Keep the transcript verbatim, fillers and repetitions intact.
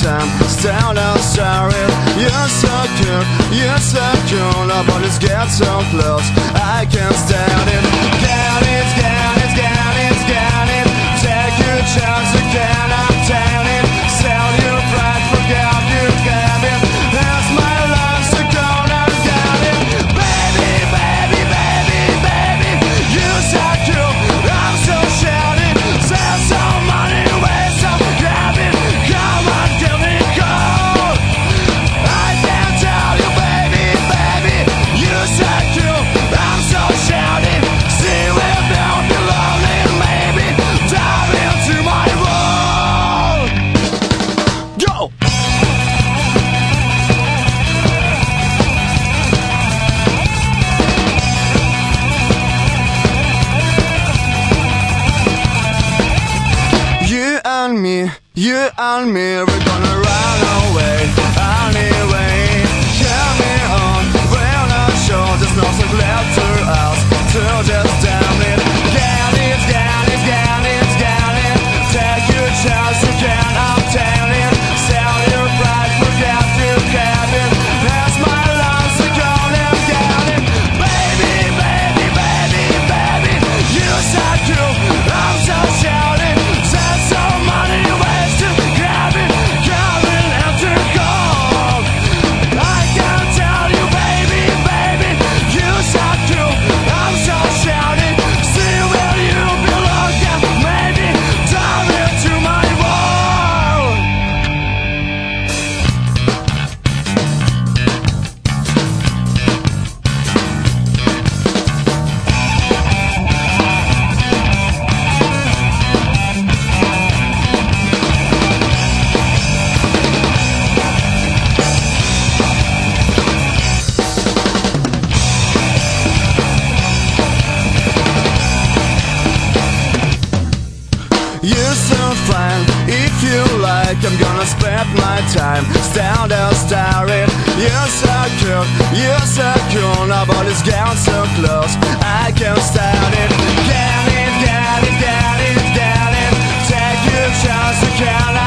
time, stand and stare it. You're so cute, you're so cool, our bodies get so close, I can't stand it. Get it, get it, get it, get it. Take your chance, you can't obtain it. Sell your pride, forget you get it. That's my life, so go and get it. Baby, baby, baby, baby, you're so cute, I'm so shady. There's so many ways to grab it. Come on, give me a call. I can't tell you, baby, baby, you're so cute, I'm so shady. See, we're down below it, maybe dive into my world. Go! You and me, you and me, we're gonna run away anyway. Carry on, we're not sure, there's nothing left to us, to just damn it. Get it, get it, get it, get it. Take your chance, you can't obtain it. Sell your pride, forget you get it. That's my life, so go and get it. Baby, baby, baby, baby, you're so cute, I'm so shouty. There's so many ways to grab it, coming after gold. I can't tell you, baby, baby, you're so cute, I'm so shouty. See where you belong, and maybe dive into my world. You're so fine, if you like, I'm gonna spend my time, stand and stare it. You're so cute, you're so cool, our bodies get so close, I can't stand it. Get it, get it, get it, get it. Take your chance, you can't